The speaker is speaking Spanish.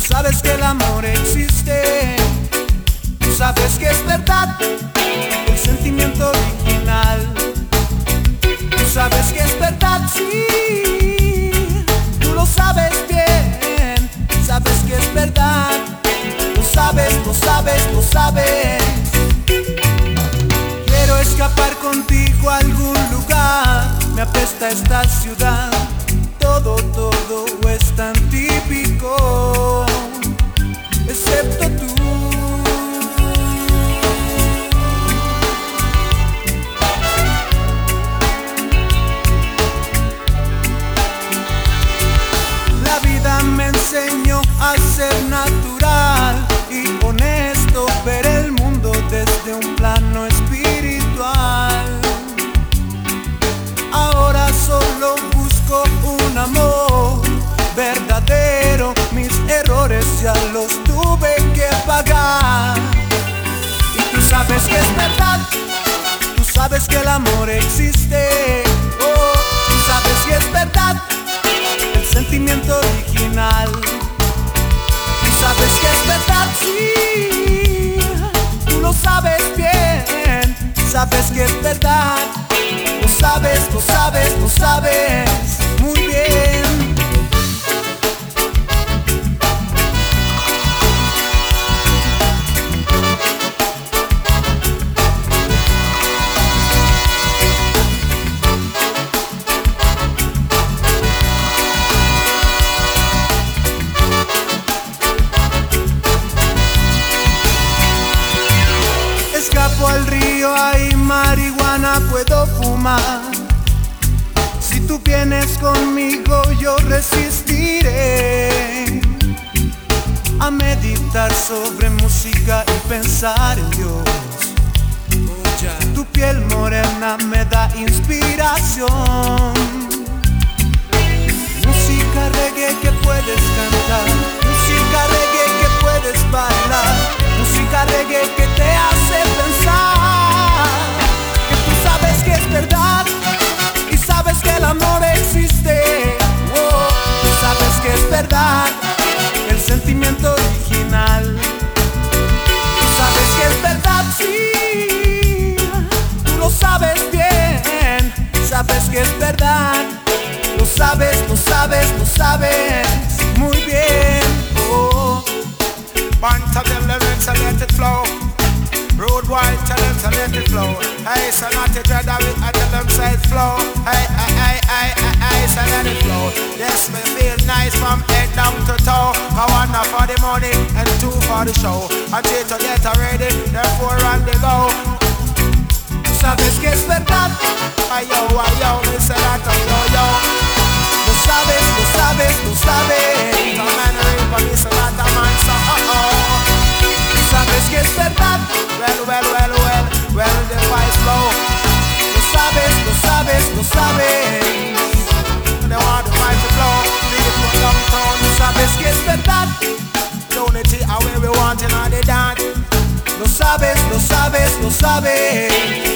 sabes que el amor existe, tú sabes que es verdad el sentimiento original. Tú sabes que es verdad, sí, tú lo sabes bien, sabes que es verdad, lo sabes, lo sabes, lo sabes. Quiero escapar contigo a algún lugar, me apesta esta ciudad, todo es tan típico, excepto tú. La vida me enseñó a ser natural y honesto, ver el mundo desde un plano espiritual. Ahora solo busco un amor verdadero, mis errores ya los tuve que pagar. Y tú sabes que es verdad, tú sabes que el amor existe, oh, tú sabes que es verdad el sentimiento original. Tú sabes que es verdad, sí, tú lo sabes bien, sabes que es verdad, lo sabes, lo sabes, lo sabes muy bien. Escapo al río, hay marihuana, puedo fumar. Si tú vienes conmigo yo resistiré a meditar sobre música y pensar en Dios. Tu piel morena me da inspiración. Música reggae que puedes cantar, música reggae que puedes bailar, música reggae que te hace pensar que tú sabes que es verdad y sabes que el amor existe, oh, tú sabes que es verdad el sentimiento original. Tú sabes que es verdad, sí, tú lo sabes bien, sabes que es verdad, lo sabes, lo sabes, lo sabes muy bien, oh. Bunch of them lyrics and let it flow. Road boy tell them to let it flow. Hey, so not to dread of it, I tell them say it flow. Hey, so let it flow. Yes, me feel nice from head down to toe. I want one for the money and two for the show. Until to get ready, therefore run the go. Tú sabes que es verdad, Ayo, me say that yo. lo sabes, lo sabes, lo sabes. The man ring for me say that a man so Tú sabes que es verdad, well, the vibes flow. lo sabes, lo sabes, lo sabes. They want the vibe to flow. People downtown, Tú sabes que es verdad, unity are where we want in all the dance. lo sabes, lo sabes, lo sabes.